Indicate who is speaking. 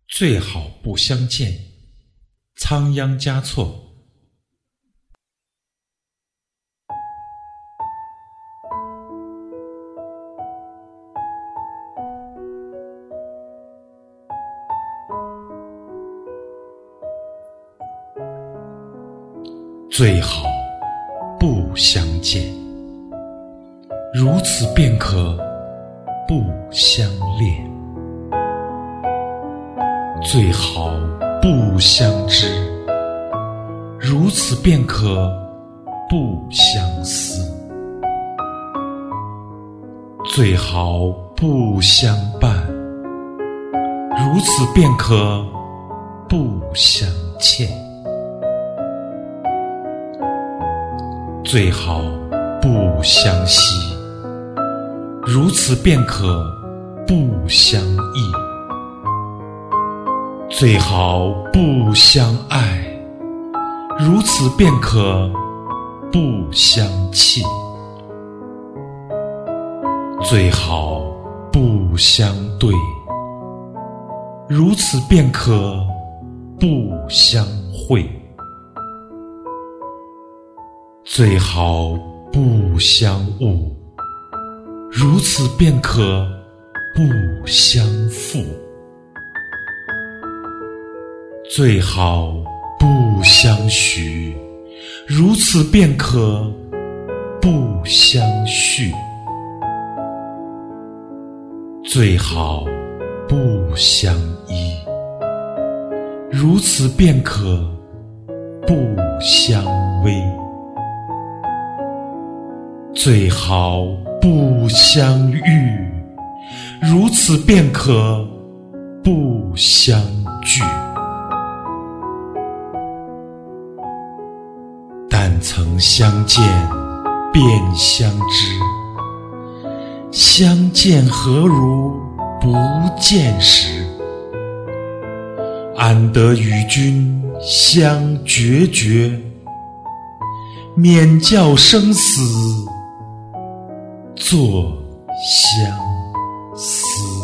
Speaker 1: 最好不相见，仓央嘉措。最好不相见，如此便可不相恋。最好不相知，如此便可不相思。最好不相伴，如此便可不相欠。最好不相惜，如此便可不相忆。最好不相爱，如此便可不相弃。最好不相对，如此便可不相会。最好不相误，如此便可不相负。最好不相许，如此便可不相续。最好不相依，如此便可不相偎。最好不相遇，如此便可不相聚。但曾相见便相知，相见何如不见时。安得与君相决绝，免教生死作相思。